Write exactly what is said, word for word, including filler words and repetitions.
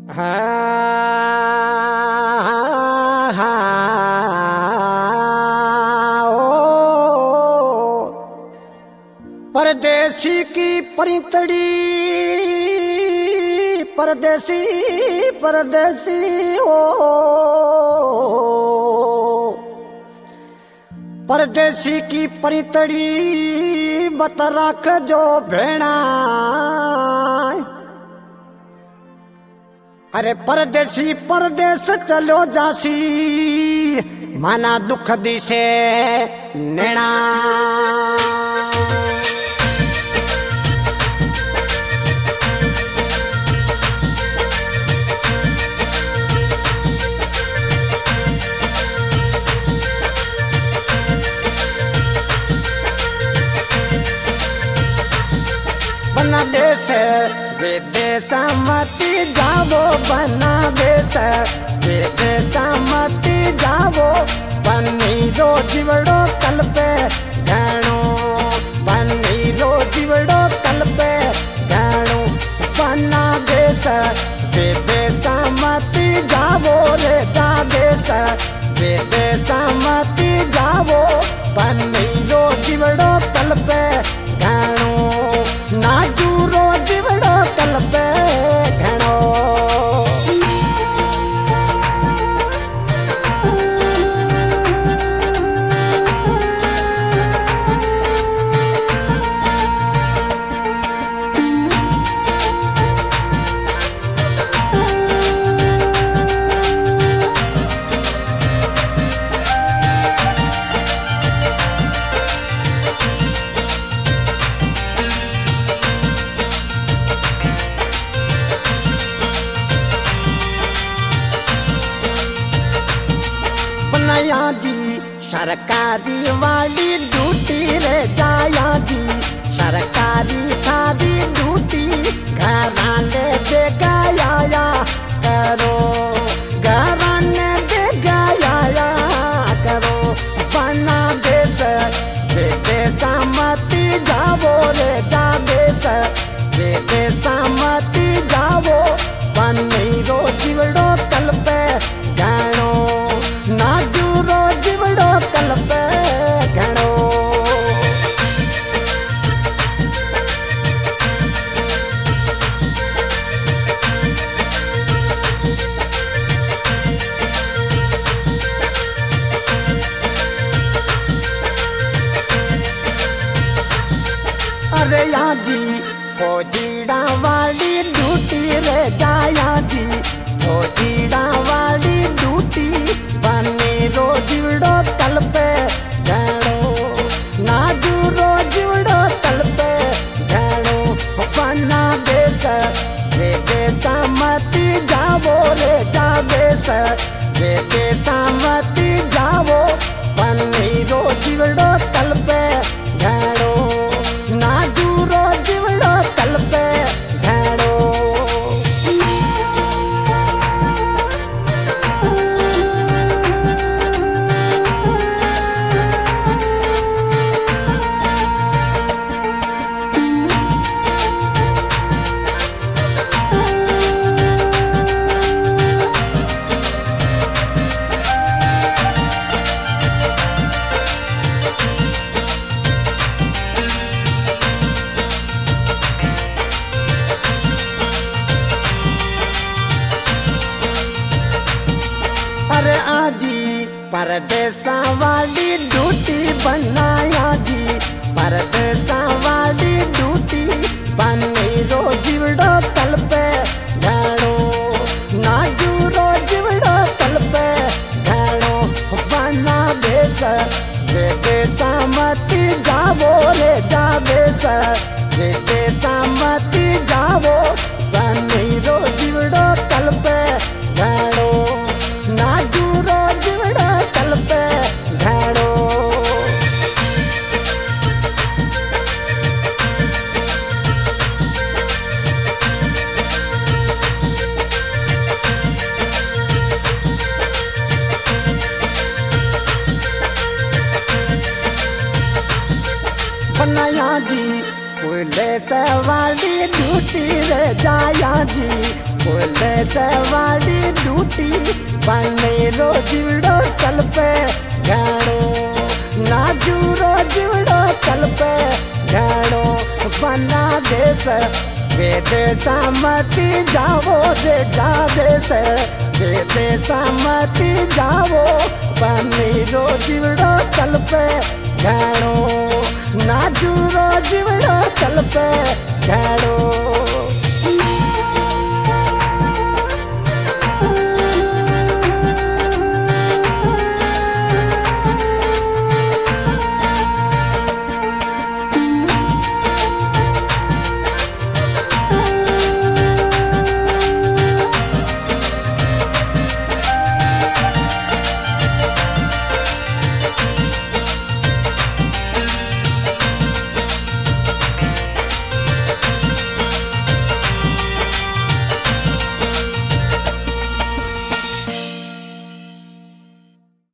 हाँ, हाँ, ओ, परदेसी की परितड़ी, परदेसी परदेसी ओ, परदेसी की परितड़ी मत रख जो भेड़ा। अरे परदेसी परदेस चलो जासी माना दुख दिसे नेणा। बना देश विदेश मती जावो, बना देश विदेश मती जावो, बनी रो जीवड़ो कल पे घणो, बनी रो जीवड़ो कल पे घणो। बना देश विदेश मती जावो रे, जा देश विदेश मती जावो, बनी रो जीवड़ो कल पे घणो, नाजू रो जीवड़ो कल पे घणो। बनाया जी सरकारी वाली ड्यूटी रे, जाया जी सरकारी थारी ड्यूटी, घराने दे गाया करो, घराने दे गाया करो। बना देश विदेश मती जावो रे, जा देश विदेश मती जावो, बनी रो जीवड़ो कल पे घणो, नाजू रो जीवड़ो कल पे घणो। अरे यादी फौजीड़ा वाली ड्यूटी रे, जाया जी फौजीड़ा वाली ड्यूटी, बनी रो जीवड़ो कल पे घणो, नाजू रो जीवड़ो कल पे घणो। बना देश विदेश मती जावो रे, जा देश विदेश मती जावो, बनी रो जीवड़ो कल पे घणो, नाजू रो जीवड़ो कल पे घणो। अरे आजी परदेसा वाली ड्यूटी, बनाया जी परदेसा वाली ड्यूटी, बनी रो जीवड़ो कल पे घणो, नाजू रो जीवड़ो कल पे घणो। बना देश विदेश मती जावो रे, जा देश विदेश मती जावो, बनी रो जीवड़ो कल पे घणो, नाजू रो जीवड़ो कल पे घणो। बनाया जी पुलिस वाली ड्यूटी रे, जाया जी पुलिस वाली ड्यूटी बने रो जीवड़ो तल पे घाणो नाजू रो जीवड़ो तल पे घाणो बना देश विदेशा मती जावो दे जा देश विदेशा मती जावो बने रो जीवड़ो तल पे घाणो नाजू रो जीवड़ो तल पे घाणो।